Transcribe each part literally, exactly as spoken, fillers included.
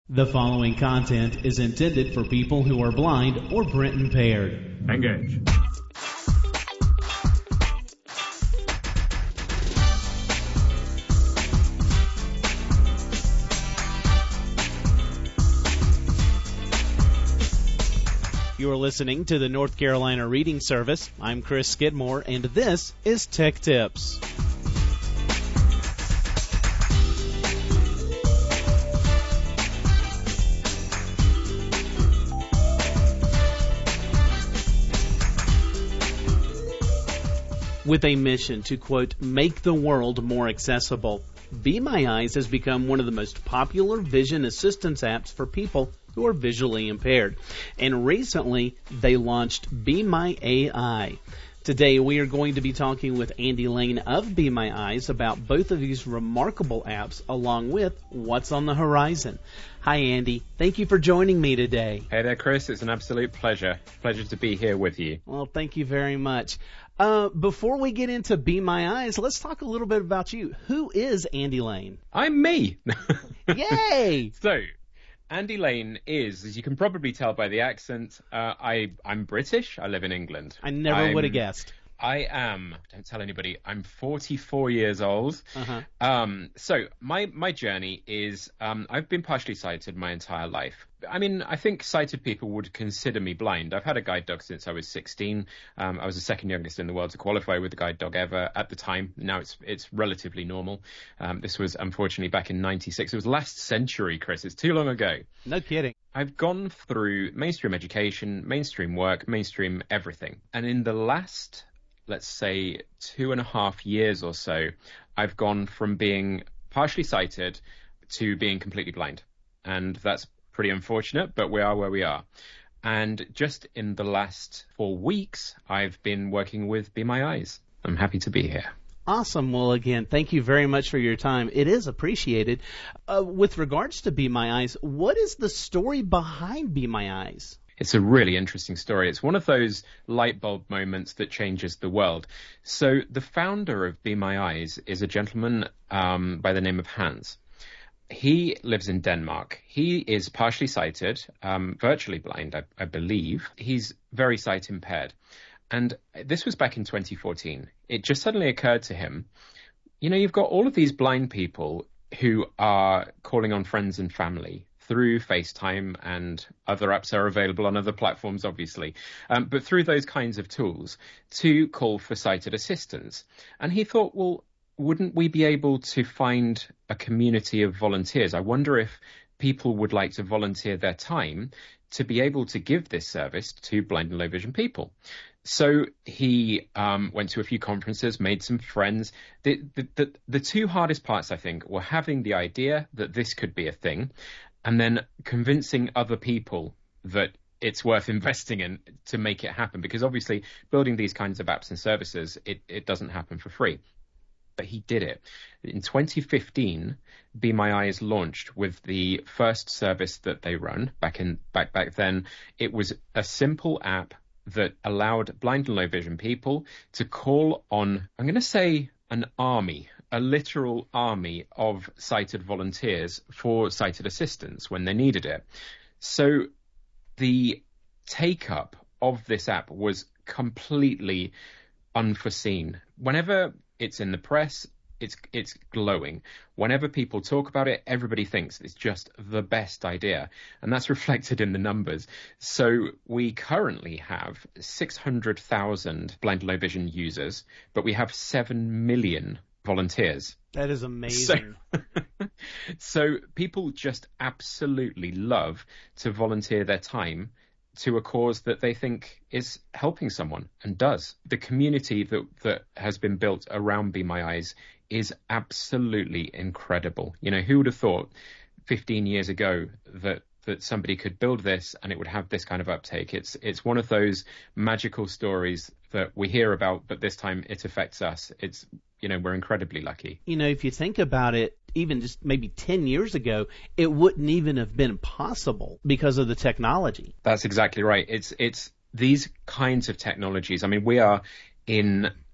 The following content is intended for people who are blind or print impaired. Engage. You are listening to the North Carolina Reading Service. I'm Chris Skidmore, and this is Tech Tips. With a mission to, quote, make the world more accessible, Be My Eyes has become one of the most popular vision assistance apps for people who are visually impaired. And recently, they launched Be My A I. Today, we are going to be talking with Andy Lane of Be My Eyes about both of these remarkable apps, along with what's on the horizon. Hi, Andy. Thank you for joining me today. Hey there, Chris. It's an absolute pleasure. Pleasure to be here with you. Well, thank you very much. Uh, before we get into Be My Eyes, let's talk a little bit about you. Who is Andy Lane? I'm me. Yay! So, Andy Lane is, as you can probably tell by the accent, uh, I, I'm British. I live in England. I never would have guessed. I am, don't tell anybody, I'm forty-four years old. Uh-huh. Um, so my, my journey is, um, I've been partially sighted my entire life. I mean, I think sighted people would consider me blind. I've had a guide dog since I was sixteen. Um, I was the second youngest in the world to qualify with a guide dog ever at the time. Now it's it's relatively normal. Um, this was unfortunately back in ninety-six. It was last century, Chris. It's too long ago. No kidding. I've gone through mainstream education, mainstream work, mainstream everything. And in the last, let's say, two and a half years or so, I've gone from being partially sighted to being completely blind. And that's pretty unfortunate, but we are where we are. And just in the last four weeks, I've been working with Be My Eyes. I'm happy to be here. Awesome. Well, again, thank you very much for your time. It is appreciated. Uh, with regards to Be My Eyes, what is the story behind Be My Eyes? It's a really interesting story. It's one of those light bulb moments that changes the world. So the founder of Be My Eyes is a gentleman um, by the name of Hans. He lives in Denmark. He is partially sighted, um, virtually blind, I, I believe. He's very sight impaired. And this was back in twenty fourteen. It just suddenly occurred to him, you know, you've got all of these blind people who are calling on friends and family through FaceTime, and other apps are available on other platforms, obviously, um, but through those kinds of tools to call for sighted assistance. And he thought, well, wouldn't we be able to find a community of volunteers? I wonder if people would like to volunteer their time to be able to give this service to blind and low vision people. So he um, went to a few conferences, made some friends. The, the, the, the two hardest parts, I think, were having the idea that this could be a thing, and then convincing other people that it's worth investing in to make it happen. Because obviously building these kinds of apps and services, it, it doesn't happen for free. But he did it. In twenty fifteen, Be My Eyes launched with the first service that they run. Back in back back then, it was a simple app that allowed blind and low vision people to call on, I'm going to say, an army, a literal army of sighted volunteers for sighted assistance when they needed it. So the take-up of this app was completely unforeseen. Whenever it's in the press, it's it's glowing. Whenever people talk about it, everybody thinks it's just the best idea. And that's reflected in the numbers. So we currently have six hundred thousand blind and low vision users, but we have seven million volunteers. That is amazing. So, so people just absolutely love to volunteer their time to a cause that they think is helping someone, and does. The community that, that has been built around Be My Eyes is absolutely incredible. You know, who would have thought fifteen years ago that that somebody could build this and it would have this kind of uptake? It's it's one of those magical stories that we hear about, but this time it affects us. It's, you know, we're incredibly lucky. You know, if you think about it, even just maybe ten years ago, it wouldn't even have been possible because of the technology. That's exactly right. It's it's these kinds of technologies. I mean, we are in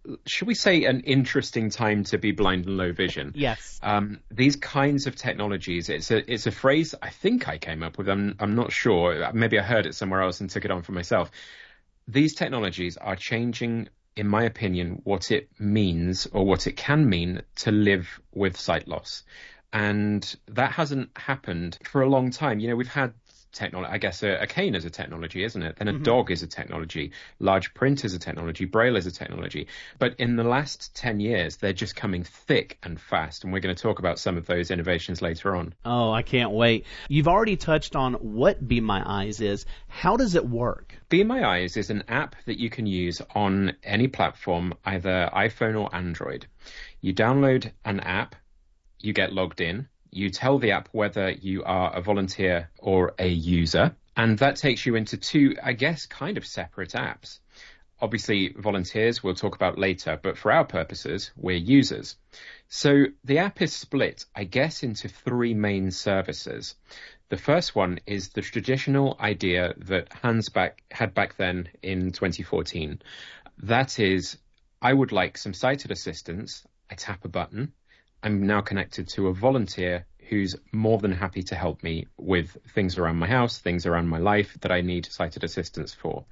should we say, an interesting time to be blind and low vision. Yes. Um, these kinds of technologies, it's a it's a phrase I think I came up with. I'm I'm not sure. Maybe I heard it somewhere else and took it on for myself. These technologies are changing, in my opinion, what it means or what it can mean to live with sight loss. And that hasn't happened for a long time. You know, we've had technology, I guess a, a cane is a technology, isn't it? Then a mm-hmm. dog is a technology. Large print is a technology. Braille is a technology. But in the last ten years, they're just coming thick and fast. And we're going to talk about some of those innovations later on. Oh, I can't wait. You've already touched on what Be My Eyes is. How does it work? Be My Eyes is an app that you can use on any platform, either iPhone or Android. You download an app, you get logged in. You tell the app whether you are a volunteer or a user, and that takes you into two, I guess, kind of separate apps. Obviously, volunteers we'll talk about later, but for our purposes, we're users. So the app is split, I guess, into three main services. The first one is the traditional idea that Hans back, had back then in twenty fourteen. That is, I would like some sighted assistance. I tap a button. I'm now connected to a volunteer who's more than happy to help me with things around my house, things around my life that I need sighted assistance for.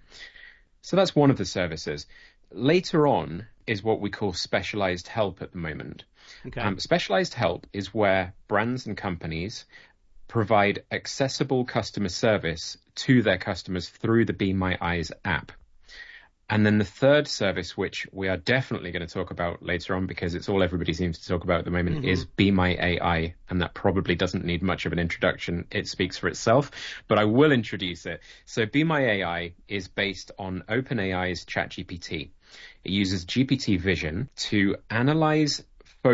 So that's one of the services. Later on is what we call specialized help at the moment. Okay. Um, specialized help is where brands and companies provide accessible customer service to their customers through the Be My Eyes app. And then the third service, which we are definitely going to talk about later on because it's all everybody seems to talk about at the moment, mm-hmm. is Be My A I. And that probably doesn't need much of an introduction. It speaks for itself, but I will introduce it. So Be My A I is based on OpenAI's ChatGPT. It uses G P T Vision to analyze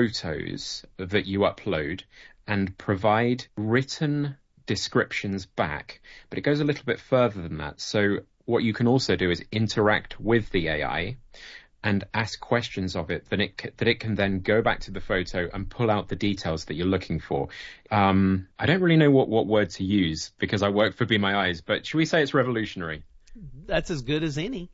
photos that you upload and provide written descriptions back. But it goes a little bit further than that. So what you can also do is interact with the A I and ask questions of it that it, that it can then go back to the photo and pull out the details that you're looking for. Um, I don't really know what, what word to use because I work for Be My Eyes, but should we say it's revolutionary? That's as good as any.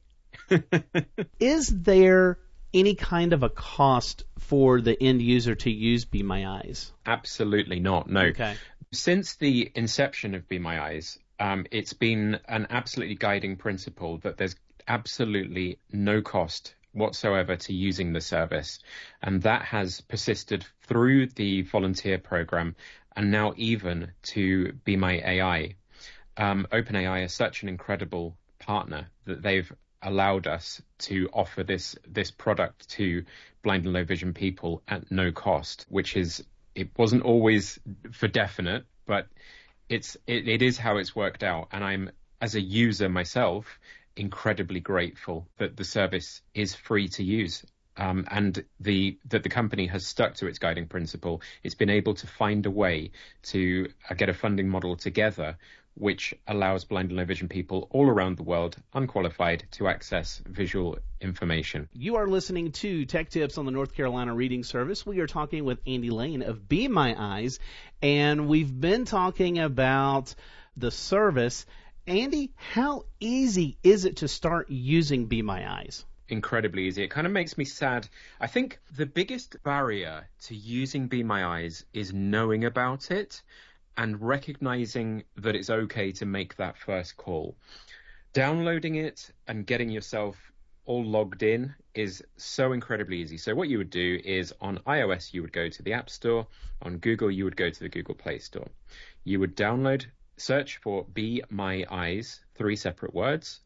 Is there any kind of a cost for the end user to use Be My Eyes? Absolutely not, no. Okay. Since the inception of Be My Eyes, Um, it's been an absolutely guiding principle that there's absolutely no cost whatsoever to using the service. And that has persisted through the volunteer program and now even to Be My A I. Um, OpenAI is such an incredible partner that they've allowed us to offer this this product to blind and low vision people at no cost, which is, it wasn't always for definite, but It's it, it is how it's worked out, and I'm, as a user myself, incredibly grateful that the service is free to use, um, and the that the company has stuck to its guiding principle. It's been able to find a way to uh, get a funding model together, which allows blind and low vision people all around the world, unqualified, to access visual information. You are listening to Tech Tips on the North Carolina Reading Service. We are talking with Andy Lane of Be My Eyes, and we've been talking about the service. Andy, how easy is it to start using Be My Eyes? Incredibly easy. It kind of makes me sad. I think the biggest barrier to using Be My Eyes is knowing about it and recognizing that it's okay to make that first call. Downloading it and getting yourself all logged in is so incredibly easy. So what you would do is on iOS, you would go to the App Store. On Google, you would go to the Google Play Store. You would download, search for Be My Eyes, three separate words,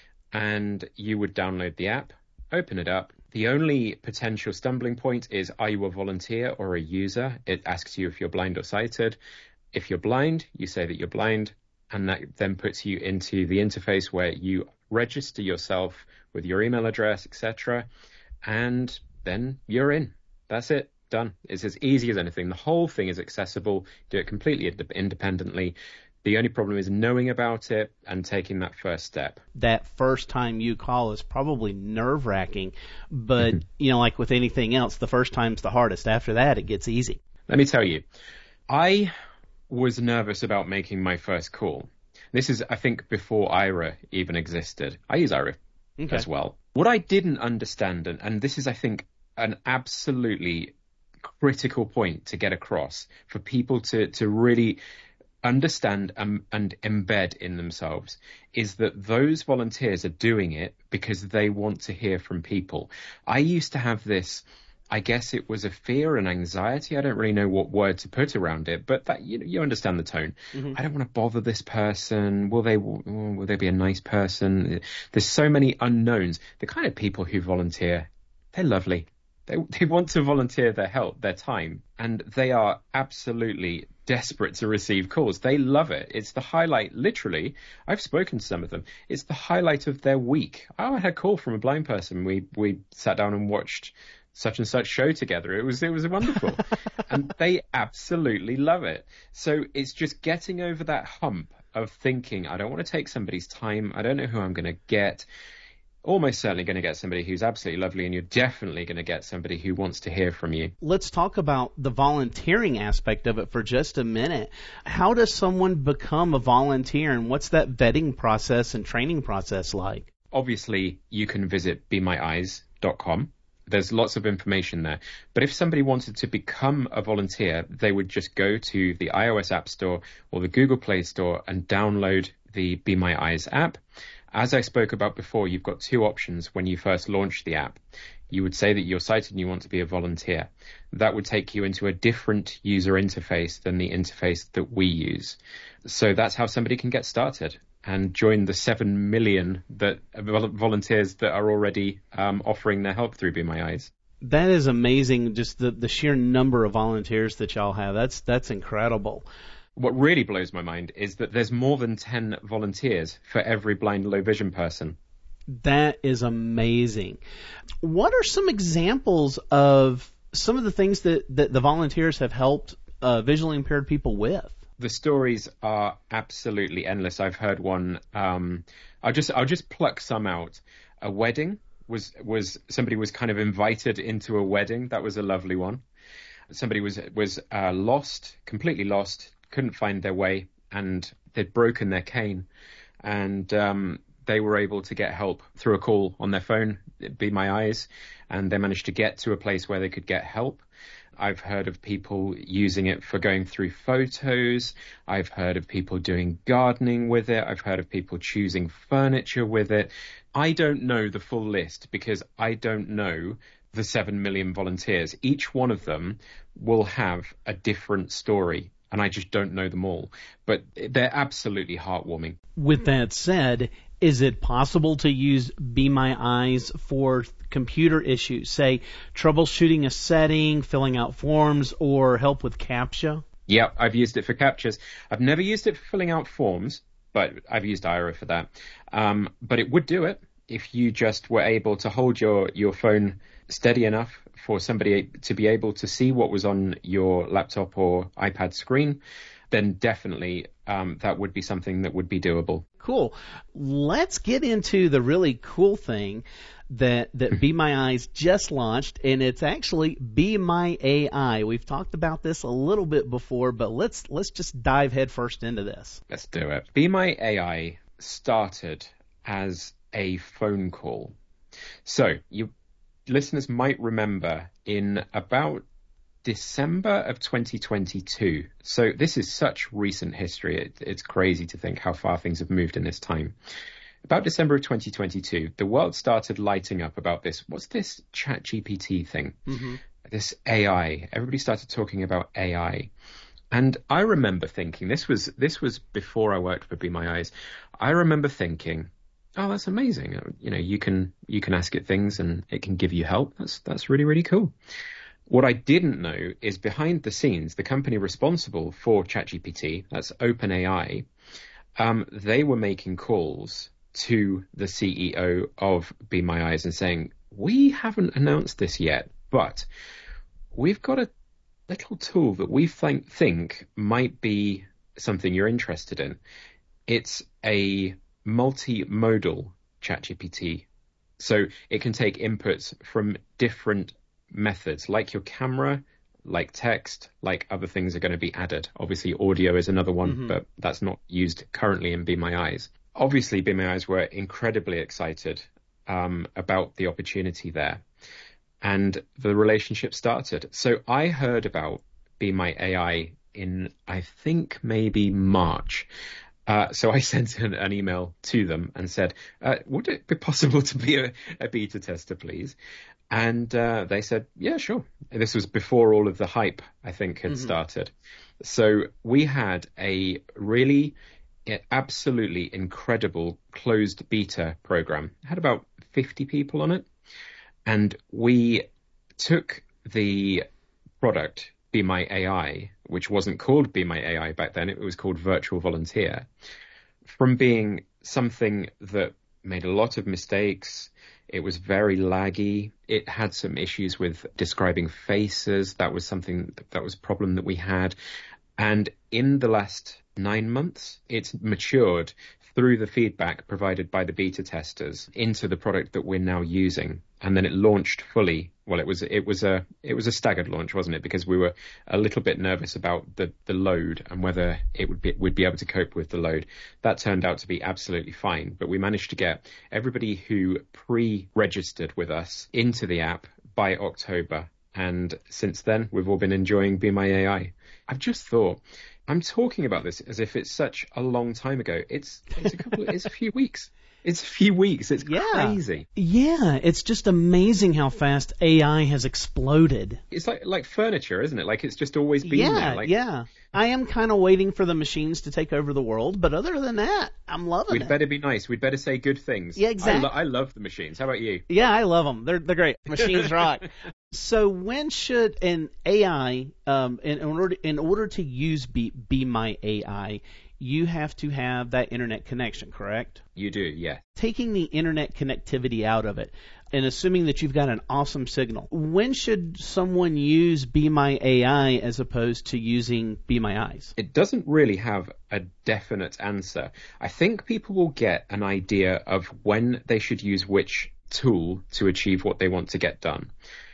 and you would download the app, open it up. The only potential stumbling point is, are you a volunteer or a user? It asks you if you're blind or sighted. If you're blind, you say that you're blind, and that then puts you into the interface where you register yourself with your email address, et cetera, and then you're in. That's it. Done. It's as easy as anything. The whole thing is accessible. Do it completely ind- independently. The only problem is knowing about it and taking that first step. That first time you call is probably nerve-wracking, but, you know, like with anything else, the first time's the hardest. After that, it gets easy. Let me tell you, I was nervous about making my first call. This is, I think, before Aira even existed. I use Aira okay. as well. What I didn't understand, and, and this is, I think, an absolutely critical point to get across for people to, to really understand and, and embed in themselves, is that those volunteers are doing it because they want to hear from people. I used to have this, I guess it was a fear and anxiety. I don't really know what word to put around it, but that you, you understand the tone. Mm-hmm. I don't want to bother this person. Will they, will they be a nice person? There's so many unknowns. The kind of people who volunteer, they're lovely. They, they want to volunteer their help, their time, and they are absolutely desperate to receive calls. They love it. It's the highlight, literally. I've spoken to some of them. It's the highlight of their week. Oh, I had a call from a blind person. We we sat down and watched such and such show together. It was it was wonderful. And they absolutely love it. So it's just getting over that hump of thinking, I don't want to take somebody's time. I don't know who I'm going to get. Almost certainly going to get somebody who's absolutely lovely, and you're definitely going to get somebody who wants to hear from you. Let's talk about the volunteering aspect of it for just a minute. How does someone become a volunteer, and what's that vetting process and training process like? Obviously, you can visit be my eyes dot com. There's lots of information there. But if somebody wanted to become a volunteer, they would just go to the iOS App Store or the Google Play Store and download the Be My Eyes app. As I spoke about before, you've got two options when you first launch the app. You would say that you're sighted and you want to be a volunteer. That would take you into a different user interface than the interface that we use. So that's how somebody can get started and join the seven million that volunteers that are already um, offering their help through Be My Eyes. That is amazing, just the, the sheer number of volunteers that y'all have. That's that's incredible. What really blows my mind is that there's more than ten volunteers for every blind low vision person. That is amazing. What are some examples of some of the things that, that the volunteers have helped uh, visually impaired people with? The stories are absolutely endless. I've heard one. Um, I'll just I'll just pluck some out. A wedding was was somebody was kind of invited into a wedding. That was a lovely one. Somebody was was uh, lost, completely lost. Couldn't find their way, and they'd broken their cane, and um, they were able to get help through a call on their phone, Be My Eyes, and they managed to get to a place where they could get help. I've heard of people using it for going through photos. I've heard of people doing gardening with it. I've heard of people choosing furniture with it. I don't know the full list because I don't know the seven million volunteers. Each one of them will have a different story, and I just don't know them all. But they're absolutely heartwarming. With that said, is it possible to use Be My Eyes for computer issues, say troubleshooting a setting, filling out forms, or help with CAPTCHA? Yeah, I've used it for CAPTCHAs. I've never used it for filling out forms, but I've used Aira for that. Um, but it would do it if you just were able to hold your, your phone steady enough for somebody to be able to see what was on your laptop or iPad screen. Then definitely um, that would be something that would be doable. Cool. Let's get into the really cool thing that, that Be My Eyes just launched, and it's actually Be My A I. We've talked about this a little bit before, but let's let's just dive headfirst into this. Let's do it. Be My A I started as a phone call. So you listeners might remember in about December of twenty twenty-two. So this is such recent history. It, it's crazy to think how far things have moved in this time. About December of twenty twenty-two, the world started lighting up about this. What's this ChatGPT thing? Mm-hmm. This A I. Everybody started talking about A I. And I remember thinking, this was this was before I worked for Be My Eyes. I remember thinking, oh, that's amazing. You know, you can you can ask it things and it can give you help. That's that's really, really cool. What I didn't know is behind the scenes, the company responsible for ChatGPT, that's OpenAI, um, they were making calls to the C E O of Be My Eyes and saying, we haven't announced this yet, but we've got a little tool that we think, think might be something you're interested in. It's a multimodal ChatGPT. So it can take inputs from different methods, like your camera, like text, like other things are going to be added. Obviously, audio is another one, mm-hmm. but that's not used currently in Be My Eyes. Obviously, Be My Eyes were incredibly excited um, about the opportunity there. And the relationship started. So I heard about Be My A I in, I think, maybe March. Uh, so I sent an, an email to them and said, uh, would it be possible to be a, a beta tester, please? And uh, they said, yeah, sure. This was before all of the hype, I think, had mm-hmm. started. So we had a really absolutely incredible closed beta program. It had about fifty people on it. And we took the product, Be My A I, which wasn't called Be My A I back then, it was called Virtual Volunteer, from being something that made a lot of mistakes. It was very laggy. It had some issues with describing faces. That was something, that was a problem that we had. And in the last nine months, it's matured through the feedback provided by the beta testers into the product that we're now using. And then it launched fully. Well, it was it was a it was a staggered launch, wasn't it? Because we were a little bit nervous about the, the load and whether it would be would be able to cope with the load. That turned out to be absolutely fine. But we managed to get everybody who pre-registered with us into the app by October. And since then, we've all been enjoying Be My A I. I've just thought, I'm talking about this as if it's such a long time ago. It's it's a couple. It's a few weeks. It's a few weeks. It's yeah. crazy. Yeah, it's just amazing how fast A I has exploded. It's like like furniture, isn't it? Like it's just always been yeah, there. Like, yeah. I am kind of waiting for the machines to take over the world, but other than that, I'm loving we'd it. We'd better be nice. We'd better say good things. Yeah, exactly. I, lo- I love the machines. How about you? Yeah, I love them. They're they're great. Machines rock. So when should an A I, um, in, in order in order to use Be, Be My A I, you have to have that internet connection, correct? You do, yeah. Taking the internet connectivity out of it and assuming that you've got an awesome signal, when should someone use Be My A I as opposed to using Be My Eyes? It doesn't really have a definite answer. I think people will get an idea of when they should use which tool to achieve what they want to get done.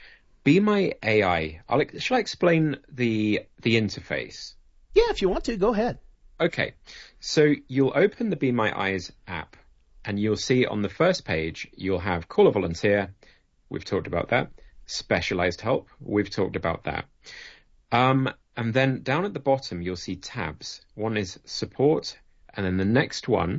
Be My A I, I'll, shall I explain the the interface? Yeah, if you want to, go ahead. Okay, so you'll open the Be My Eyes app and you'll see on the first page, you'll have Call a Volunteer. We've talked about that. Specialized help. We've talked about that. Um, and then down at the bottom, you'll see tabs. One is support. And then the next one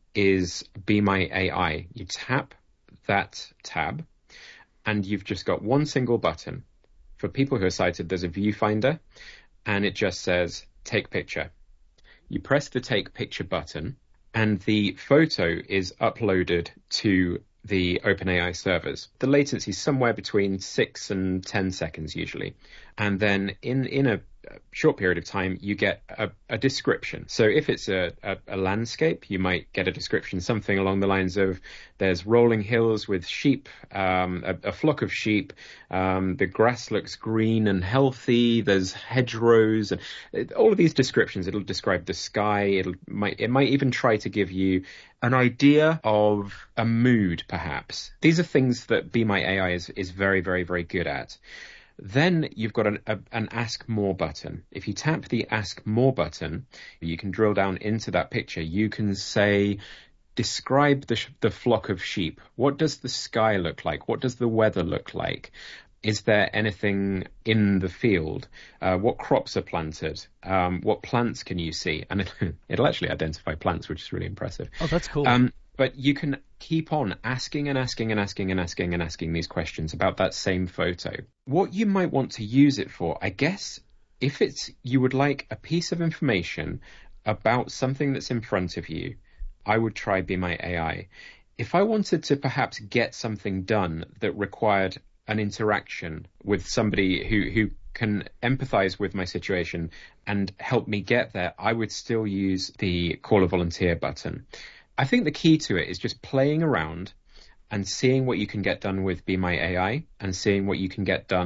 is Be My A I. You tap that tab and you've just got one single button. For people who are sighted, there's a viewfinder and it just says take picture. You press the take picture button and the photo is uploaded to the OpenAI servers. The latency is somewhere between six and ten seconds usually. And then in, in a short period of time, you get a, a description. So if it's a, a, a landscape, you might get a description, something along the lines of there's rolling hills with sheep, um, a, a flock of sheep. Um, the grass looks green and healthy. There's hedgerows and it, all of these descriptions. It'll describe the sky. It'll might it might even try to give you an idea of a mood, perhaps. These are things that Be My A I is, is very, very, very good at. Then you've got an, a, an Ask More button. If you tap the Ask More button, you can drill down into that picture. You can say, describe the, the flock of sheep. What does the sky look like? What does the weather look like? Is there anything in the field? Uh, what crops are planted? Um, what plants can you see? And it, it'll actually identify plants, which is really impressive. Oh, that's cool. Um, but you can keep on asking and asking and asking and asking and asking these questions about that same photo. What you might want to use it for, I guess, if it's you would like a piece of information about something that's in front of you, I would try Be My A I. If I wanted to perhaps get something done that required an interaction with somebody who, who can empathize with my situation and help me get there, I would still use the Call a Volunteer button. I think the key to it is just playing around and seeing what you can get done with Be My A I and seeing what you can get done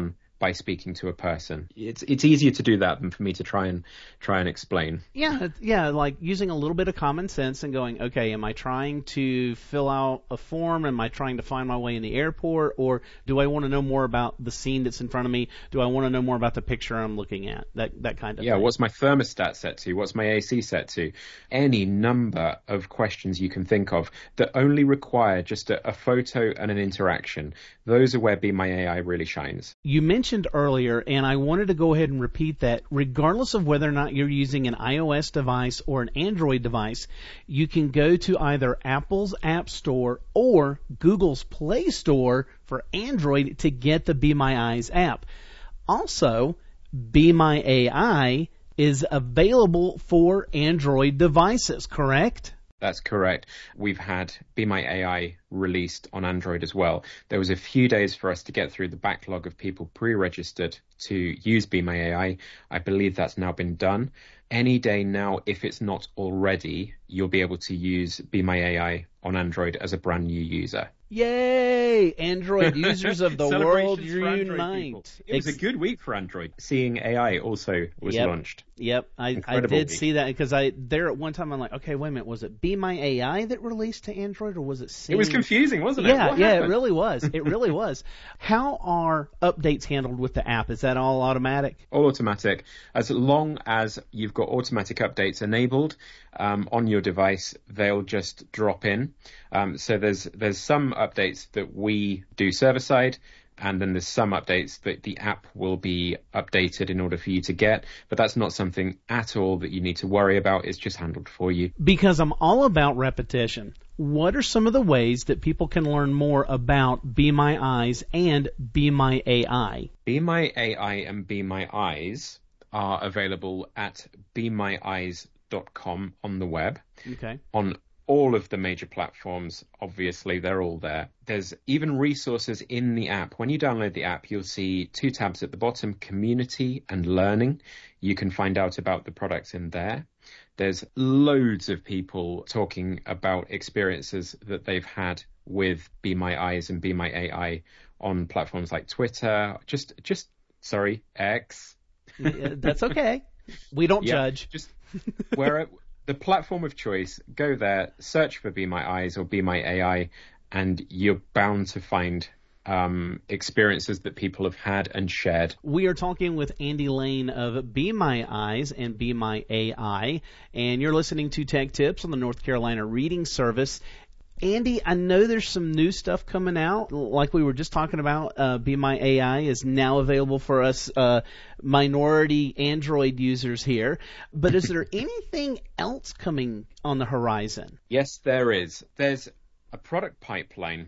by speaking to a person. It's it's easier to do that than for me to try and try and explain. Yeah, yeah, like using a little bit of common sense and going, okay, am I trying to fill out a form? Am I trying to find my way in the airport? Or do I want to know more about the scene that's in front of me? Do I want to know more about the picture I'm looking at? That that kind of yeah, thing. What's my thermostat set to? What's my A C set to? Any number of questions you can think of that only require just a, a photo and an interaction. Those are where Be My A I really shines. You mentioned earlier, and I wanted to go ahead and repeat that, regardless of whether or not you're using an iOS device or an Android device, you can go to either Apple's App Store or Google's Play Store for Android to get the Be My Eyes app. Also, Be My A I is available for Android devices, correct? That's correct. We've had Be My A I released on Android as well. There was a few days for us to get through the backlog of people pre-registered to use Be My A I. I believe that's now been done. Any day now, if it's not already, you'll be able to use Be My A I on Android as a brand new user. Yay! Android users of the world unite. It was a good week for Android. Seeing A I also was yep. launched. Yep, I, I did week. see that because I there at one time I'm like, okay, wait a minute, was it Be My A I that released to Android or was it Seeing? It was confusing, wasn't it? Yeah, what yeah, happened? It really was. It really was. How are updates handled with the app? Is that all automatic? All automatic. As long as you've got automatic updates enabled um, on your device, they'll just drop in. Um, so there's there's some updates that we do server side, and then there's some updates that the app will be updated in order for you to get, but that's not something at all that you need to worry about. It's just handled for you. Because I'm all about repetition, what are some of the ways that people can learn more about Be My Eyes and Be My A I? Be My A I and Be My Eyes are available at be my eyes dot com on the web. Okay. On all of the major platforms, obviously, they're all there. There's even resources in the app. When you download the app, you'll see two tabs at the bottom, Community and Learning. You can find out about the products in there. There's loads of people talking about experiences that they've had with Be My Eyes and Be My A I on platforms like Twitter, just, just sorry, X. That's okay. We don't yeah, judge. Just where the platform of choice, go there, search for Be My Eyes or Be My A I, and you're bound to find um, experiences that people have had and shared. We are talking with Andy Lane of Be My Eyes and Be My A I, and you're listening to Tech Tips on the North Carolina Reading Service. Andy, I know there's some new stuff coming out, like we were just talking about. Uh, Be My A I is now available for us uh, minority Android users here. But is there anything else coming on the horizon? Yes, there is. There's a product pipeline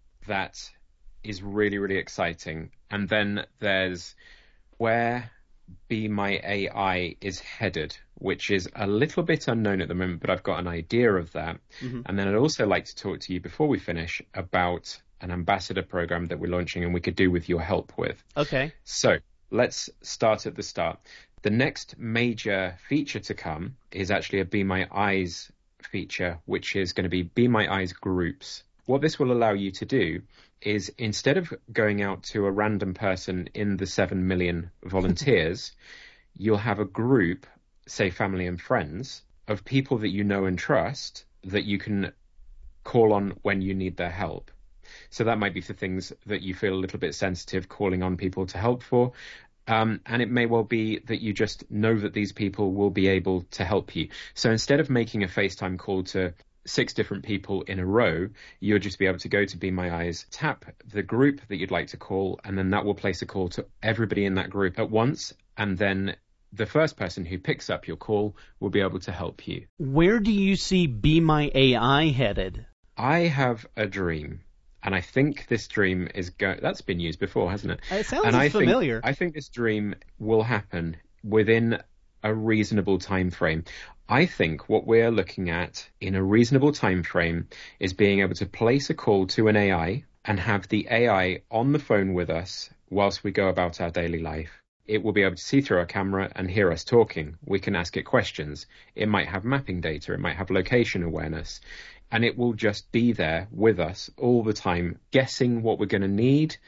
that is really, really exciting. And then there's where Be My A I is headed, which is a little bit unknown at the moment, but I've got an idea of that. Mm-hmm. And then I'd also like to talk to you before we finish about an ambassador program that we're launching and we could do with your help with. Okay. So let's start at the start. The next major feature to come is actually a Be My Eyes feature, which is going to be Be My Eyes groups. What this will allow you to do is instead of going out to a random person in the seven million volunteers, you'll have a group, say family and friends, of people that you know and trust that you can call on when you need their help. So that might be for things that you feel a little bit sensitive calling on people to help for. Um, and it may well be that you just know that these people will be able to help you. So instead of making a FaceTime call to six different people in a row, you'll just be able to go to Be My Eyes, tap the group that you'd like to call, and then that will place a call to everybody in that group at once. And then the first person who picks up your call will be able to help you. Where do you see Be My A I headed? I have a dream. And I think this dream is go- that's been used before, hasn't it? It sounds and I familiar. Think, I think this dream will happen within a reasonable time frame. I think what we're looking at in a reasonable time frame is being able to place a call to an A I and have the A I on the phone with us whilst we go about our daily life. It will be able to see through our camera and hear us talking. We can ask it questions. It might have mapping data. It might have location awareness. And it will just be there with us all the time, guessing what we're going to need,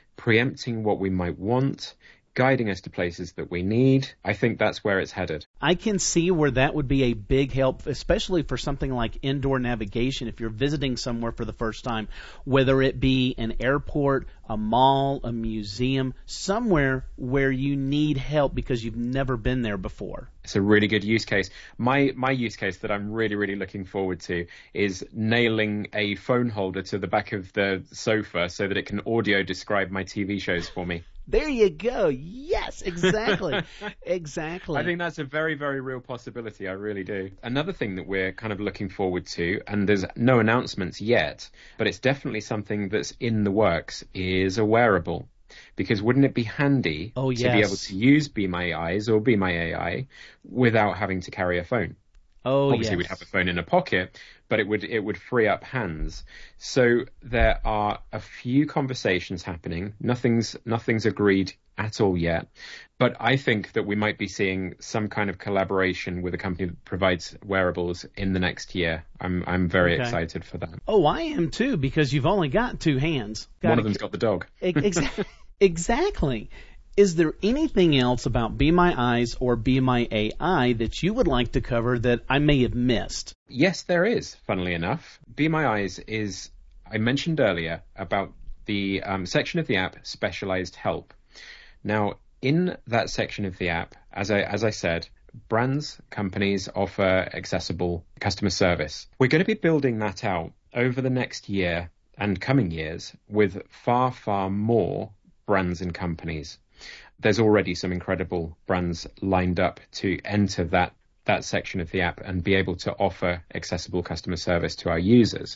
preempting what we might want, guiding us to places that we need. I think that's where it's headed. I can see where that would be a big help, especially for something like indoor navigation. If you're visiting somewhere for the first time, whether it be an airport, a mall, a museum, somewhere where you need help because you've never been there before. It's a really good use case. My my use case that I'm really, really looking forward to is nailing a phone holder to the back of the sofa so that it can audio describe my T V shows for me. There you go. Yes, exactly. Exactly. I think that's a very, very real possibility. I really do. Another thing that we're kind of looking forward to, and there's no announcements yet, but it's definitely something that's in the works, is a wearable. Because wouldn't it be handy oh, to yes. be able to use Be My Eyes or Be My A I without having to carry a phone? Oh, Obviously, yes. we'd have a phone in a pocket, but it would it would free up hands. So there are a few conversations happening. Nothing's nothing's agreed at all yet. But I think that we might be seeing some kind of collaboration with a company that provides wearables in the next year. I'm I'm very okay. excited for that. Oh, I am too, because you've only got two hands. One of them's got the dog. Exactly. Exactly. Is there anything else about Be My Eyes or Be My A I that you would like to cover that I may have missed? Yes, there is, funnily enough. Be My Eyes is, I mentioned earlier about the um, section of the app, Specialized Help. Now, in that section of the app, as I as I said, brands, companies offer accessible customer service. We're going to be building that out over the next year and coming years with far, far more brands and companies. There's already some incredible brands lined up to enter that, that section of the app and be able to offer accessible customer service to our users.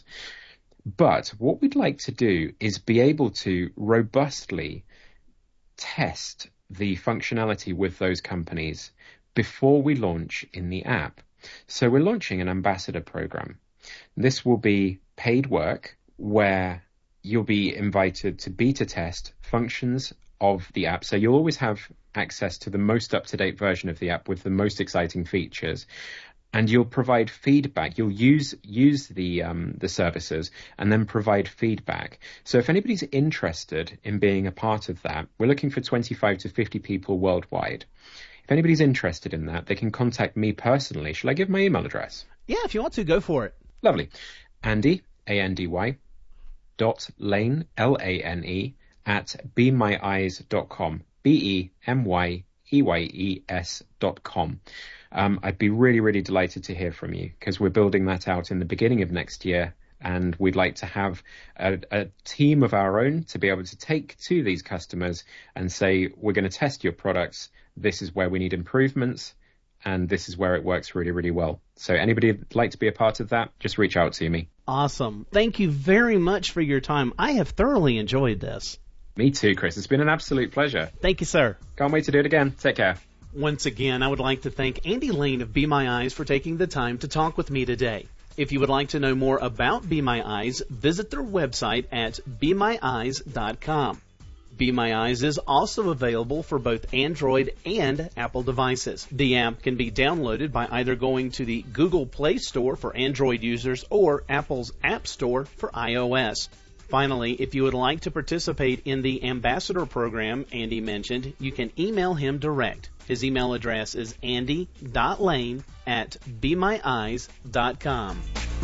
But what we'd like to do is be able to robustly test the functionality with those companies before we launch in the app. So we're launching an ambassador program. This will be paid work where you'll be invited to beta test functions of the app. So you'll always have access to the most up-to-date version of the app with the most exciting features. And you'll provide feedback. You'll use use the um, the services and then provide feedback. So if anybody's interested in being a part of that, we're looking for twenty-five to fifty people worldwide. If anybody's interested in that, they can contact me personally. Shall I give my email address? Yeah, if you want to, go for it. Lovely. Andy, A N D Y, dot Lane, L A N E, at be my eyes dot com. B E M Y E Y E S dot com. Um, I'd be really, really delighted to hear from you because we're building that out in the beginning of next year, and we'd like to have a, a team of our own to be able to take to these customers and say, we're going to test your products. This is where we need improvements, and this is where it works really, really well. So anybody who'd like to be a part of that, just reach out to me. Awesome. Thank you very much for your time. I have thoroughly enjoyed this. Me too, Chris. It's been an absolute pleasure. Thank you, sir. Can't wait to do it again. Take care. Once again, I would like to thank Andy Lane of Be My Eyes for taking the time to talk with me today. If you would like to know more about Be My Eyes, visit their website at be my eyes dot com. Be My Eyes is also available for both Android and Apple devices. The app can be downloaded by either going to the Google Play Store for Android users or Apple's App Store for iOS. Finally, if you would like to participate in the ambassador program Andy mentioned, you can email him direct. His email address is andy dot lane at be my eyes dot com.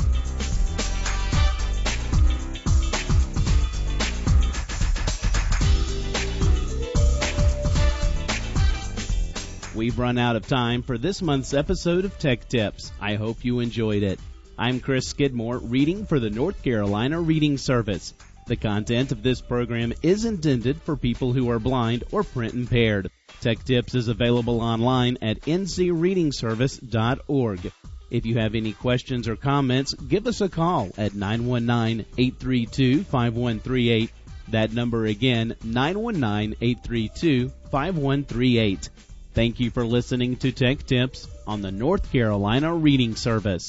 We've run out of time for this month's episode of Tech Tips. I hope you enjoyed it. I'm Chris Skidmore, reading for the North Carolina Reading Service. The content of this program is intended for people who are blind or print impaired. Tech Tips is available online at n c reading service dot org. If you have any questions or comments, give us a call at nine one nine, eight three two, five one three eight. That number again, nine one nine, eight three two, five one three eight. Thank you for listening to Tech Tips on the North Carolina Reading Service.